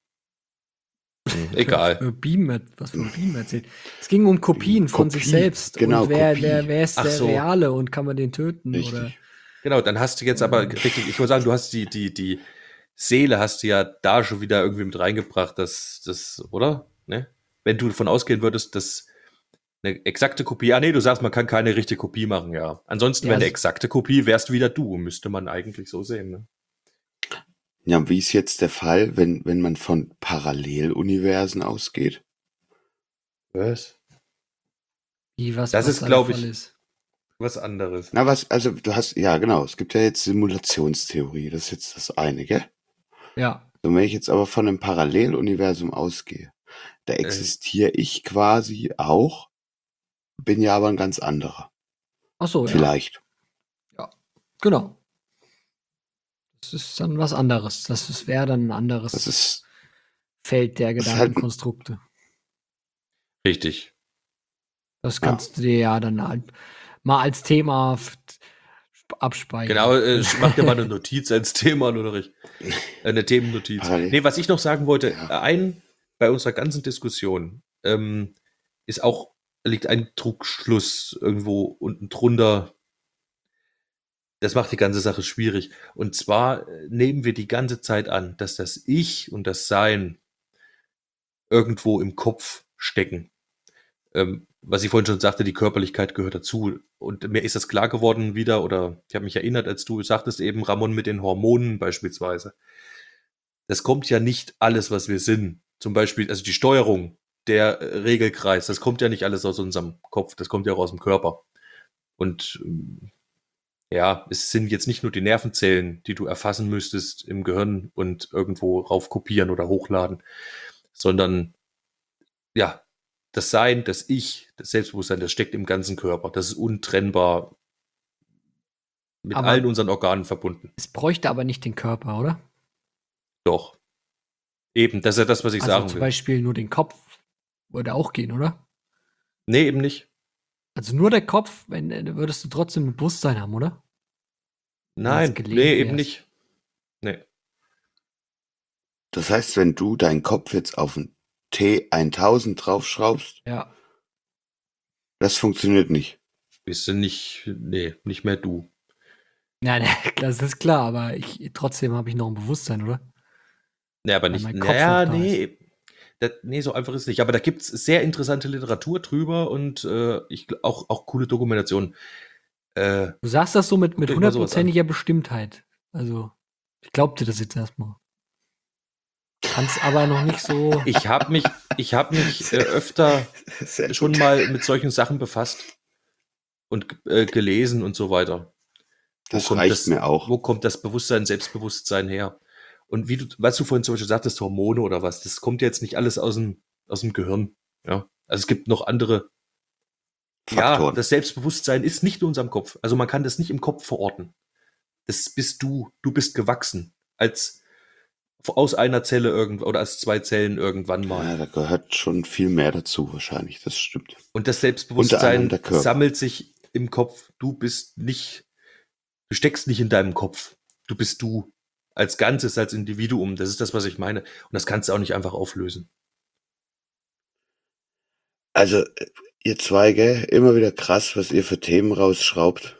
Egal. Was für ein Beam erzählt. Es ging um Kopien von sich selbst. Genau, und wer Kopie. ist Ach der so. Reale und kann man den töten? Richtig. Oder Genau, dann hast du jetzt aber richtig, ich wollte sagen, du hast die Seele hast du ja da schon wieder irgendwie mit reingebracht, oder? Ne? Wenn du davon ausgehen würdest, dass eine exakte Kopie, nee, du sagst, man kann keine richtige Kopie machen, ja. Ansonsten, Ja, wenn eine exakte Kopie, wärst wieder du, müsste man eigentlich so sehen, ne? Ja, wie ist jetzt der Fall, wenn man von Paralleluniversen ausgeht? Was? was Das ist, da der glaube Fall ich, ist. was anderes. Na, also du hast, ja genau, es gibt ja jetzt Simulationstheorie, das ist jetzt das eine, gell? Ja. Und wenn ich jetzt aber von einem Paralleluniversum ausgehe, da existiere ich quasi auch, bin ja aber ein ganz anderer. Ach so, Vielleicht. Ja. Genau. Das ist dann was anderes. Das wäre dann ein anderes Das ist Feld der das ist halt, Gedankenkonstrukte. Richtig. Das kannst du dir ja dann halt mal als Thema abspeichern. Genau, mach dir mal eine Notiz als Thema, oder eine Themennotiz. Parallel. Nee, was ich noch sagen wollte, Ja. bei unserer ganzen Diskussion liegt ein Trugschluss irgendwo unten drunter. Das macht die ganze Sache schwierig. Und zwar nehmen wir die ganze Zeit an, dass das Ich und das Sein irgendwo im Kopf stecken. Was ich vorhin schon sagte, die Körperlichkeit gehört dazu. Und mir ist das klar geworden wieder, oder ich habe mich erinnert, als du sagtest eben, Ramon, mit den Hormonen beispielsweise. Das kommt ja nicht alles, was wir sind. Zum Beispiel, also die Steuerung, der Regelkreis, das kommt ja nicht alles aus unserem Kopf, das kommt ja auch aus dem Körper. Und ja, es sind jetzt nicht nur die Nervenzellen, die du erfassen müsstest im Gehirn und irgendwo rauf kopieren oder hochladen, sondern ja, das Sein, das Ich, das Selbstbewusstsein, das steckt im ganzen Körper. Das ist untrennbar mit Aber- allen unseren Organen verbunden. Es bräuchte aber nicht den Körper, oder? Doch. Eben, das ist ja das, was ich Also sagen zum will. Beispiel nur den Kopf würde auch gehen, oder? Nee, eben nicht. Also nur der Kopf, würdest du trotzdem ein Bewusstsein haben, oder? Wenn du jetzt Nein, gelähmt nee, eben wärst. nicht. Nee. Das heißt, wenn du deinen Kopf jetzt auf einen T1000 draufschraubst, Ja. das funktioniert nicht. Bist du nicht, nee, nicht mehr du. Nein, das ist klar, aber trotzdem habe ich noch ein Bewusstsein, oder? Nee, aber Weil nicht, mein Kopf naja, noch da nee. Nee, so einfach ist es nicht. Aber da gibt es sehr interessante Literatur drüber und auch coole Dokumentationen. Du sagst das so mit Guckt euch mal sowas an. 100%iger Bestimmtheit. Also, ich glaub dir das jetzt erstmal. Kann's aber noch nicht so. Ich habe mich öfter Sehr schon gut. mal mit solchen Sachen befasst und gelesen und so weiter. Das reicht mir auch. Wo kommt das Bewusstsein, Selbstbewusstsein her? Und was du vorhin zum Beispiel sagtest, Hormone oder was, das kommt jetzt nicht alles aus dem Gehirn. Ja? Also es gibt noch andere. Faktoren. Ja, das Selbstbewusstsein ist nicht in unserem Kopf. Also man kann das nicht im Kopf verorten. Das bist du. Du bist gewachsen. Aus einer Zelle oder aus 2 Zellen irgendwann mal. Ja, da gehört schon viel mehr dazu wahrscheinlich, das stimmt. Und das Unter Selbstbewusstsein anderem der Körper. sammelt sich im Kopf. Du steckst nicht in deinem Kopf. Du bist du. Als Ganzes, als Individuum. Das ist das, was ich meine. Und das kannst du auch nicht einfach auflösen. Also, ihr zwei, gell, immer wieder krass, was ihr für Themen rausschraubt.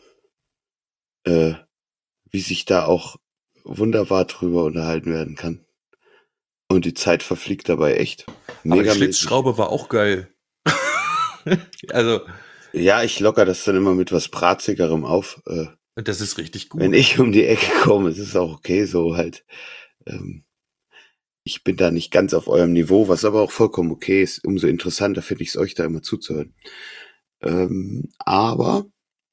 Wie sich da auch wunderbar drüber unterhalten werden kann. Und die Zeit verfliegt dabei echt. Aber die Megamäßig. Schlitzschraube war auch geil. Also, Ja, ich locker das dann immer mit was Bratzigerem auf. das ist richtig gut. Wenn ich um die Ecke komme, es ist auch okay so halt. Ich bin da nicht ganz auf eurem Niveau, was aber auch vollkommen okay ist. Umso interessanter finde ich es, euch da immer zuzuhören. Aber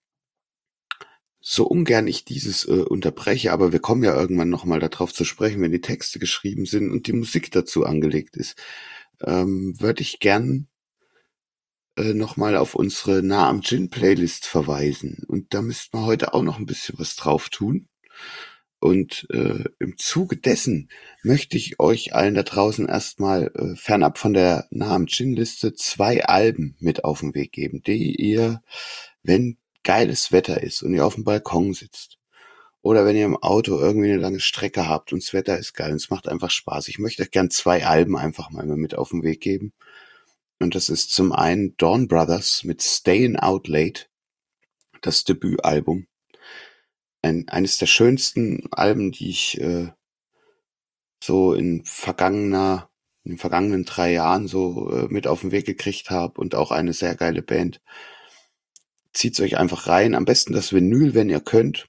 so ungern ich dieses unterbreche, aber wir kommen ja irgendwann nochmal darauf zu sprechen, wenn die Texte geschrieben sind und die Musik dazu angelegt ist, würde ich gern nochmal auf unsere Nah am Gin Playlist verweisen. Und da müssten wir heute auch noch ein bisschen was drauf tun. Und im Zuge dessen möchte ich euch allen da draußen erstmal fernab von der Nah am Gin Liste 2 Alben mit auf den Weg geben, die ihr, wenn geiles Wetter ist und ihr auf dem Balkon sitzt oder wenn ihr im Auto irgendwie eine lange Strecke habt und das Wetter ist geil und es macht einfach Spaß. Ich möchte euch gern 2 Alben einfach mal mit auf den Weg geben. Und das ist zum einen Dawn Brothers mit Stayin' Out Late, das Debütalbum. Eines der schönsten Alben, die ich so in den vergangenen 3 Jahren so mit auf den Weg gekriegt habe und auch eine sehr geile Band. Zieht's euch einfach rein. Am besten das Vinyl, wenn ihr könnt.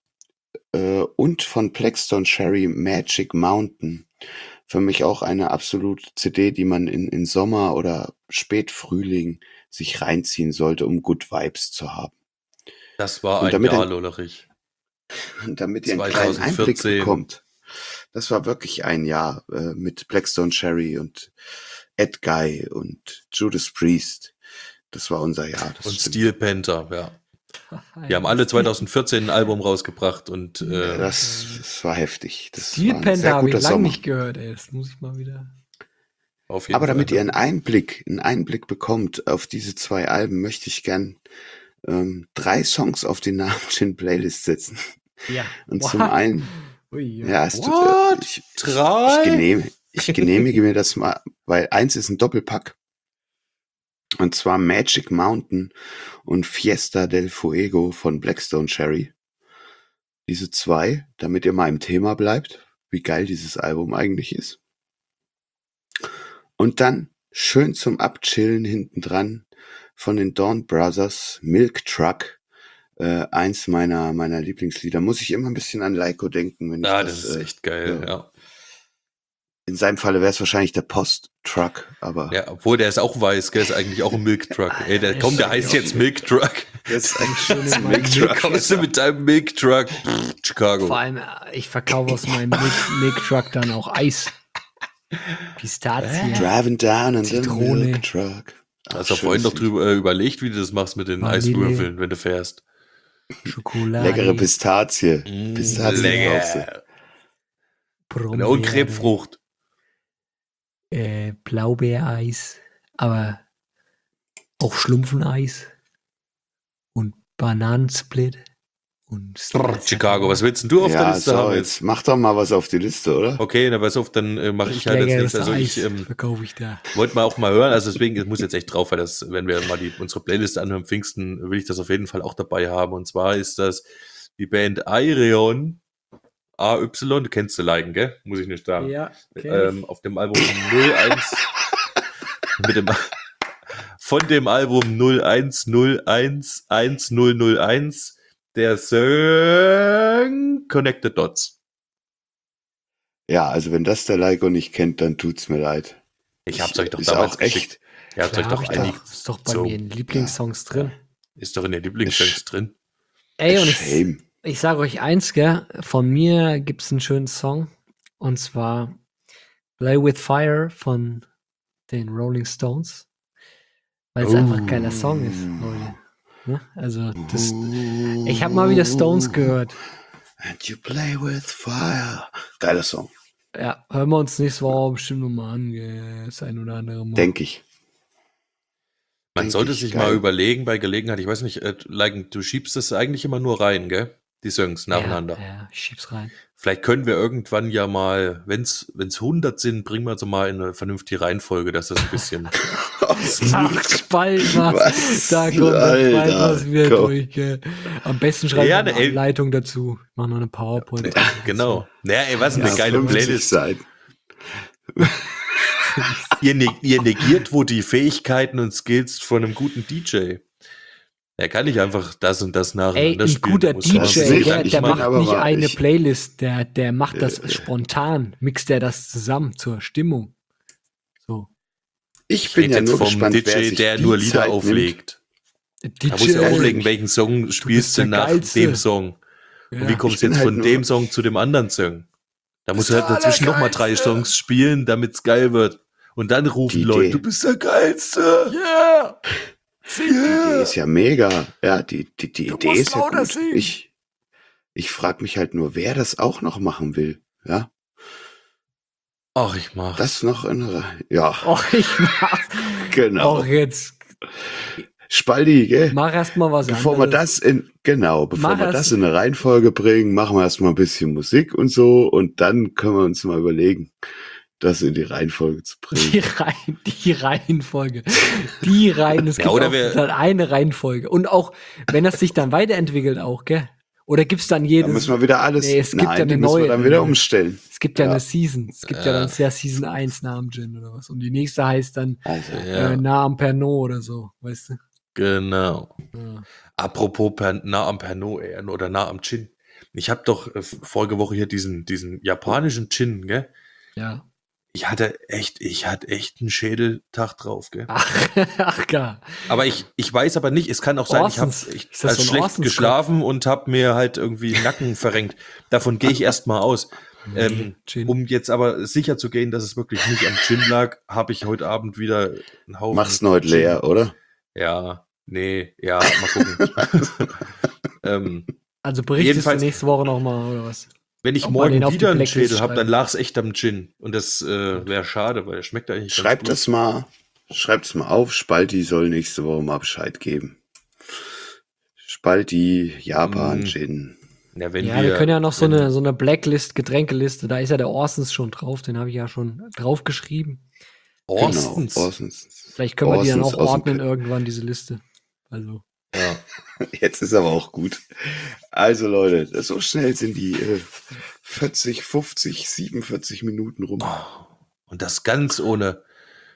Und von Blackstone Cherry Magic Mountain. Für mich auch eine absolute CD, die man in Sommer oder Spätfrühling sich reinziehen sollte, um Good Vibes zu haben. Das war Und ein damit Jahr, Lollerich. Und damit ihr einen kleinen 2014. Einblick bekommt. Das war wirklich ein Jahr mit Blackstone Cherry und Ed Guy und Judas Priest. Das war unser Jahr. Das Und stimmt. Steel Panther, ja. Die haben alle 2014 ein Album rausgebracht und Das war heftig. Das Steel war ein Panther sehr habe ich guter lange Sommer. nicht gehört, ey. Das muss ich mal wieder. auf jeden Aber Fall. damit ihr einen Einblick bekommt auf diese 2 Alben, möchte ich gern 3 Songs auf die Nah am Gin Playlist setzen. Ja. Und zum einen, Ui, ja, es tut, What? ich 3? genehmige mir das mal, weil 1 ist ein Doppelpack. Und zwar Magic Mountain und Fiesta del Fuego von Blackstone Cherry. Diese 2, damit ihr mal im Thema bleibt, wie geil dieses Album eigentlich ist. Und dann schön zum Abchillen hinten dran von den Dawn Brothers, Milk Truck. Eins meiner Lieblingslieder. Muss ich immer ein bisschen an Laiko denken, wenn ich das ist echt geil, ja. In seinem Falle wäre es wahrscheinlich der Post-Truck, aber. Ja, obwohl der ist auch weiß, gell, ist eigentlich auch ein Milk Truck. Ey, der heißt jetzt Milk Truck. Das ist eigentlich Schön schon in Milk meinem Truck. Kommst du mit deinem Milk Truck? Chicago. Vor allem, ich verkaufe aus meinem Milk Truck dann auch Eis. Pistazien. Driving down in the Zitrone. Milk Truck. Hast du vorhin noch drüber überlegt, wie du das machst mit den Vanille. Eiswürfeln, wenn du fährst? Schokolade. Leckere Pistazie. Pistazien lecker. brauchst du. Brombeere, Und Krebsfrucht. Blaubeereis, aber auch Schlumpfeneis und Bananensplit und Chicago, was willst denn du auf der Ja, Liste so, haben jetzt mach doch mal was auf die Liste, oder? Okay, na pass auf, dann mache ich halt als nächstes. Also ich verkaufe ich da. wollte mal auch mal hören, also deswegen, es muss jetzt echt drauf, weil das, wenn wir mal unsere Playlist anhören, Pfingsten, will ich das auf jeden Fall auch dabei haben. Und zwar ist das die Band Ayreon, AY, du kennst du liken, gell? Muss ich nicht sagen. Ja, Auf dem Album 01 von dem Album 01011001 der Song Connected Dots. Ja, also wenn das der Laiko nicht kennt, dann tut's mir leid. Ich hab's euch doch Ist damals auch echt. geschickt. Ihr habt euch Klar, doch hab ich einig. ist doch bei so. mir in Lieblingssongs drin. Ist doch in den Lieblingssongs drin. Ey, und Shame. ich sage euch eins, gell, von mir gibt's einen schönen Song und zwar Play with Fire von den Rolling Stones, weil es einfach ein geiler Song ist, Leute. Ne? Also ich habe mal wieder Stones gehört. And you play with fire. Geiler Song, Ja, hören wir uns nächste Woche bestimmt nochmal an, gell, das ein oder andere Mal. denke ich. Man Denk sollte ich, sich geil. mal überlegen, bei Gelegenheit, ich weiß nicht, du schiebst das eigentlich immer nur rein, gell? Die Songs nacheinander. Ja, ich schieb's rein. Vielleicht können wir irgendwann ja mal, wenn's 100 sind, bringen wir so mal in eine vernünftige Reihenfolge, dass das ein bisschen Ach, Spalt was. Was? Da kommt der Alter, Spalt was wieder komm. durch, gell. Am besten schreiben Ja, wir eine ey. Anleitung dazu. Mach noch eine PowerPoint. genau. Naja, ey, was eine Ja, geile 50 Playlist. Seiten. Ihr negiert wo die Fähigkeiten und Skills von einem guten DJ. Er kann nicht einfach das und das Ey, nacheinander ein spielen. guter Da muss DJ, was sicher, sehen. der, ich der mein macht aber nicht mal, eine ich- Playlist, der macht das spontan, mixt er das zusammen zur Stimmung. So. Ich Ich bin rede ja jetzt nur vom gespannt, wer DJ, sich der die nur Lieder Zeit nimmt. auflegt. DJ, Da musst du auflegen, welchen Song spielst du der nach Geilste. dem Song. Und Ja. wie kommst Ich du bin jetzt halt von nur- dem Song zu dem anderen Song? Da musst du halt dazwischen nochmal 3 Songs spielen, damit's geil wird. Und dann rufen Die Leute, Idee. du bist der Geilste. Yeah! Die Idee ist ja mega. Ja, die Idee musst ist ja lauter gut. singen. Ich frage mich halt nur, wer das auch noch machen will. Ja, Ach, ich mach. das noch in ja, Och, ich mach's. genau. Och, jetzt Spaldi, gell? mach erst mal was Bevor wir anderes. das bevor Mach wir erst- das in eine Reihenfolge bringen, machen wir erstmal ein bisschen Musik und so und dann können wir uns mal überlegen, das in die Reihenfolge zu bringen. Die Reihenfolge. Die Reihen. Es Ja, gibt oder auch wir- dann eine Reihenfolge. Und auch, wenn das sich dann weiterentwickelt auch, gell? Oder gibt's dann Da jedes... müssen wir wieder alles, Nee, es gibt ja eine die müssen neue- wir dann wieder umstellen. Es gibt ja Ja. eine Season. Es gibt ja dann sehr Season 1 nah am Gin oder was. Und die nächste heißt dann Also, Ja, nah am Pernod oder so, weißt du? genau. Ja. Apropos nah am Pernod oder nah am Gin. Ich habe doch vorige Woche hier diesen japanischen Gin, gell? Ja. Ich hatte echt einen Schädeltag drauf, gell? Ach gar. Aber ich weiß aber nicht, es kann auch sein, Orsons. ich Ist habe das so ein schlecht Orsons-Kopf? geschlafen und habe mir halt irgendwie den Nacken verrenkt. Davon gehe ich erstmal aus. Gin. Um jetzt aber sicher zu gehen, dass es wirklich nicht am Gin lag, habe ich heute Abend wieder einen Haufen. machst du heute Gin. leer, oder? Ja, nee, ja, mal gucken. Also berichtest jedenfalls- du nächste Woche nochmal, oder was? Wenn ich Ob man den morgen auf die wieder einen Blacklist Schädel habe, dann schreiben. lag es echt am Gin. Und das wäre schade, weil er schmeckt eigentlich Schreibt ganz das mal auf. Spalti soll nächste Woche mal Bescheid geben. Spalti, Japan, Mm. Gin. Ja, wenn Ja, wir können ja noch so wenn- eine Blacklist, Getränkeliste, da ist ja der Orsons schon drauf, den habe ich ja schon draufgeschrieben. Orstens. Genau, Orsons. Vielleicht können wir die dann Orsons auch aus dem ordnen Pe- irgendwann, diese Liste. Also, Ja. Jetzt ist aber auch gut. Also Leute, so schnell sind die 40, 50, 47 Minuten rum. Und das ganz ohne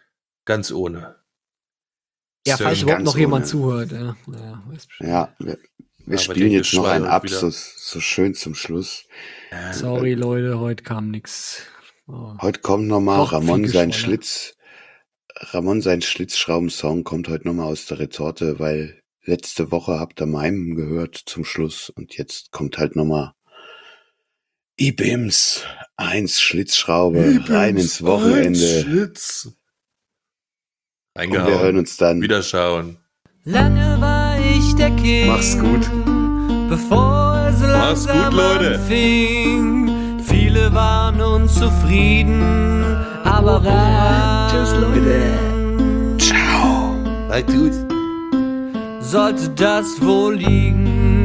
ganz ohne. Ja, Sir, falls überhaupt ganz noch jemand ohne. zuhört. Ja, naja, weiß Bescheid. Ja, wir Aber spielen denke, jetzt noch Schwein einen heute ab, wieder. so schön zum Schluss. Sorry, Leute, heute kam nix. Oh. Heute kommt nochmal Doch, Ramon, viel sein Geschwaller. sein Schlitzschraubensong kommt heute nochmal aus der Retorte, weil letzte Woche habt ihr meinem gehört zum Schluss und jetzt kommt halt nochmal IBIMS 1 Schlitzschraube rein ins Wochenende. Schlitz. Und wir hören uns dann. Wiederschauen. Lange war ich der King. Mach's gut. Bevor es Mach's gut, langsam Leute. anfing. Viele waren unzufrieden, aber Tschüss, Leute. Ciao. Halt gut. sollte das wohl liegen?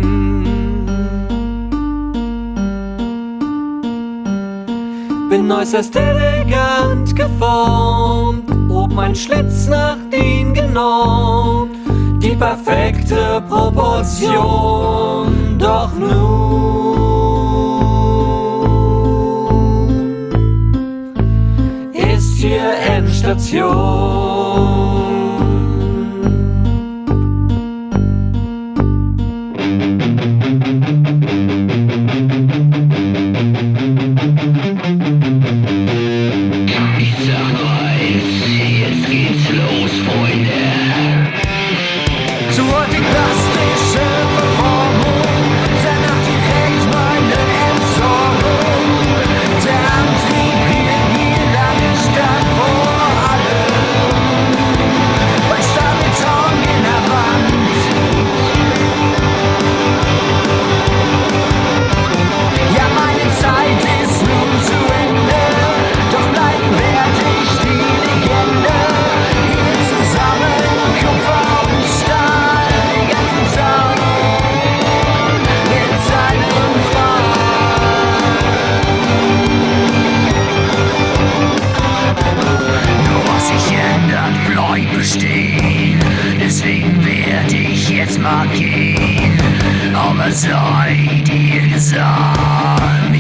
Bin äußerst elegant geformt, oben ein Schlitz nach DIN genormt, die perfekte Proportion, doch nun ist hier Endstation. Ich sag nur eins, jetzt geht's los, Freunde. Zur die plastische Verformung, danach direkt meine Entsorgung. Der Antrieb hielt nie lange stand vor allem. Bei Stahlbeton in der Wand. Ja, meine Zeit ist nun zu Ende, doch bleiben werd ich die Legende. Hier zusammen Kupfer und Stahl, den ganzen Tag mit seinem Nur was sich ändert, bleibt bestehen. Deswegen werde ich jetzt mal gehen. Aber sei dir gesagt,